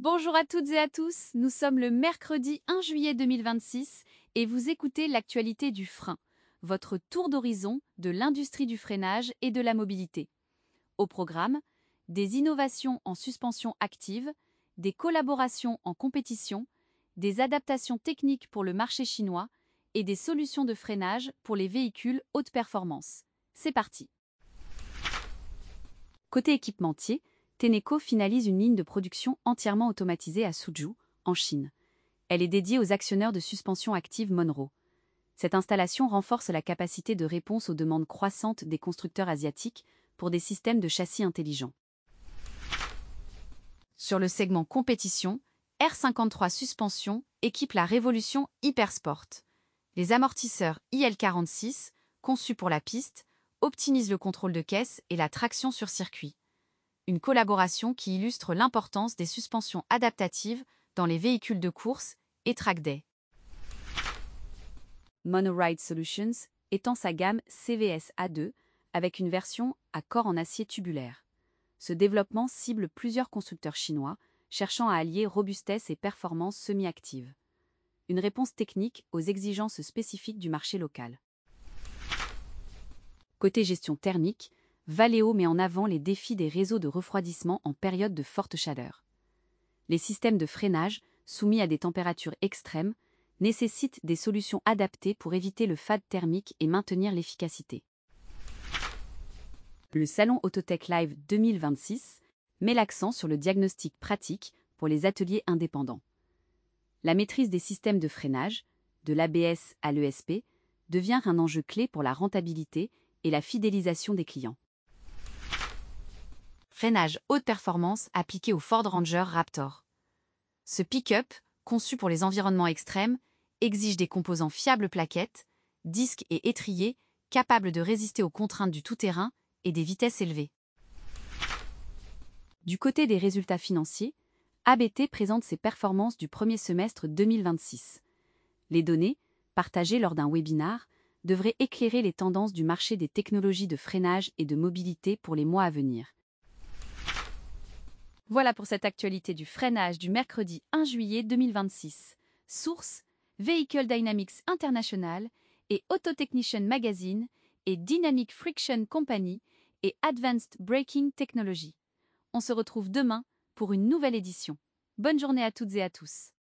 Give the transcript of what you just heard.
Bonjour à toutes et à tous, nous sommes le mercredi 1 juillet 2026 et vous écoutez l'actualité du frein, votre tour d'horizon de l'industrie du freinage et de la mobilité. Au programme, des innovations en suspension active, des collaborations en compétition, des adaptations techniques pour le marché chinois et des solutions de freinage pour les véhicules haute performance. C'est parti. Côté équipementier, Tenneco finalise une ligne de production entièrement automatisée à Suzhou, en Chine. Elle est dédiée aux actionneurs de suspension active Monroe. Cette installation renforce la capacité de réponse aux demandes croissantes des constructeurs asiatiques pour des systèmes de châssis intelligents. Sur le segment compétition, R53 Suspension équipe la Révolution Hypersport. Les amortisseurs IL46, conçus pour la piste, optimisent le contrôle de caisse et la traction sur circuit. Une collaboration qui illustre l'importance des suspensions adaptatives dans les véhicules de course et track day. Monoride Solutions étend sa gamme CVS A2 avec une version à corps en acier tubulaire. Ce développement cible plusieurs constructeurs chinois cherchant à allier robustesse et performance semi-active. Une réponse technique aux exigences spécifiques du marché local. Côté gestion thermique, Valeo met en avant les défis des réseaux de refroidissement en période de forte chaleur. Les systèmes de freinage, soumis à des températures extrêmes, nécessitent des solutions adaptées pour éviter le fade thermique et maintenir l'efficacité. Le Salon Autotech Live 2026 met l'accent sur le diagnostic pratique pour les ateliers indépendants. La maîtrise des systèmes de freinage, de l'ABS à l'ESP, devient un enjeu clé pour la rentabilité et la fidélisation des clients. Freinage haute performance appliqué au Ford Ranger Raptor. Ce pick-up, conçu pour les environnements extrêmes, exige des composants fiables plaquettes, disques et étriers capables de résister aux contraintes du tout-terrain et des vitesses élevées. Du côté des résultats financiers, ABT présente ses performances du premier semestre 2026. Les données, partagées lors d'un webinar, devraient éclairer les tendances du marché des technologies de freinage et de mobilité pour les mois à venir. Voilà pour cette actualité du freinage du mercredi 1 juillet 2026. Source, Vehicle Dynamics International et Auto Technician Magazine et Dynamic Friction Company et Advanced Braking Technology. On se retrouve demain pour une nouvelle édition. Bonne journée à toutes et à tous.